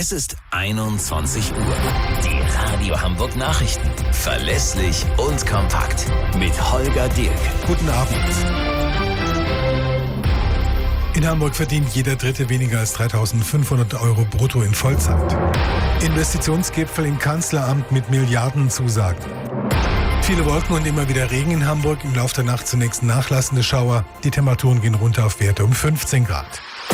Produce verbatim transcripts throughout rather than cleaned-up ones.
Es ist einundzwanzig Uhr. Die Radio Hamburg Nachrichten. Verlässlich und kompakt. Mit Holger Dirk. Guten Abend. In Hamburg verdient jeder Dritte weniger als dreitausendfünfhundert Euro brutto in Vollzeit. Investitionsgipfel im Kanzleramt mit Milliardenzusagen. Viele Wolken und immer wieder Regen in Hamburg. Im Laufe der Nacht zunächst nachlassende Schauer. Die Temperaturen gehen runter auf Werte um fünfzehn Grad.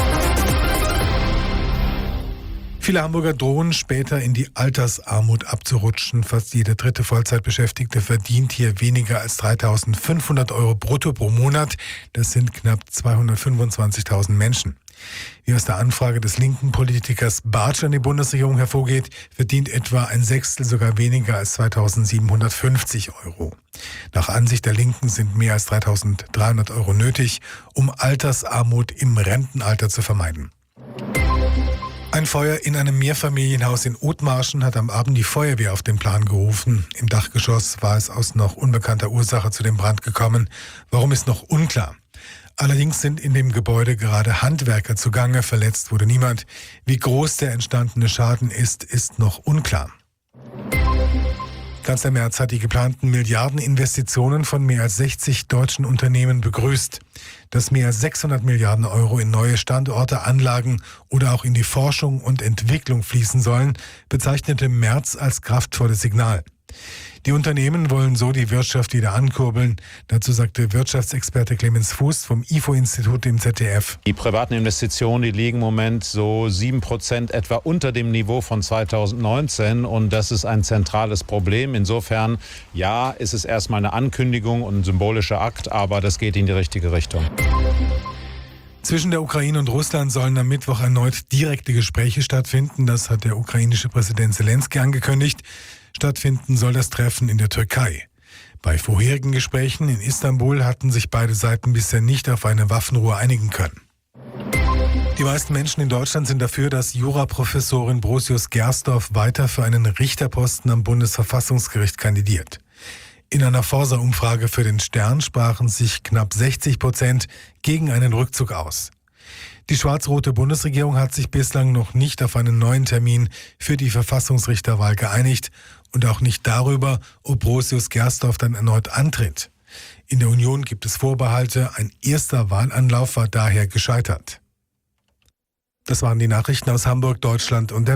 Viele Hamburger drohen später in die Altersarmut abzurutschen. Fast jeder dritte Vollzeitbeschäftigte verdient hier weniger als dreitausendfünfhundert Euro brutto pro Monat. Das sind knapp zweihundertfünfundzwanzigtausend Menschen. Wie aus der Anfrage des linken Politikers Bartsch an die Bundesregierung hervorgeht, verdient etwa ein Sechstel sogar weniger als zweitausendsiebenhundertfünfzig Euro. Nach Ansicht der Linken sind mehr als dreitausenddreihundert Euro nötig, um Altersarmut im Rentenalter zu vermeiden. Ein Feuer in einem Mehrfamilienhaus in Othmarschen hat am Abend die Feuerwehr auf den Plan gerufen. Im Dachgeschoss war es aus noch unbekannter Ursache zu dem Brand gekommen. Warum, ist noch unklar. Allerdings sind in dem Gebäude gerade Handwerker zugange. Verletzt wurde niemand. Wie groß der entstandene Schaden ist, ist noch unklar. Kanzler Merz hat die geplanten Milliardeninvestitionen von mehr als sechzig deutschen Unternehmen begrüßt. Dass mehr als sechshundert Milliarden Euro in neue Standorte, Anlagen oder auch in die Forschung und Entwicklung fließen sollen, bezeichnete Merz als kraftvolles Signal. Die Unternehmen wollen so die Wirtschaft wieder ankurbeln. Dazu sagte Wirtschaftsexperte Clemens Fuß vom I F O-Institut im Z D F. Die privaten Investitionen, die liegen im Moment so sieben Prozent etwa unter dem Niveau von zweitausendneunzehn. Und das ist ein zentrales Problem. Insofern, ja, ist es erstmal eine Ankündigung und ein symbolischer Akt, aber das geht in die richtige Richtung. Zwischen der Ukraine und Russland sollen am Mittwoch erneut direkte Gespräche stattfinden. Das hat der ukrainische Präsident Selenskyj angekündigt. Stattfinden soll das Treffen in der Türkei. Bei vorherigen Gesprächen in Istanbul hatten sich beide Seiten bisher nicht auf eine Waffenruhe einigen können. Die meisten Menschen in Deutschland sind dafür, dass Juraprofessorin Brosius-Gersdorf weiter für einen Richterposten am Bundesverfassungsgericht kandidiert. In einer Forsa-Umfrage für den Stern sprachen sich knapp sechzig Prozent gegen einen Rückzug aus. Die schwarz-rote Bundesregierung hat sich bislang noch nicht auf einen neuen Termin für die Verfassungsrichterwahl geeinigt und auch nicht darüber, ob Brosius-Gersdorf dann erneut antritt. In der Union gibt es Vorbehalte, ein erster Wahlanlauf war daher gescheitert. Das waren die Nachrichten aus Hamburg, Deutschland und der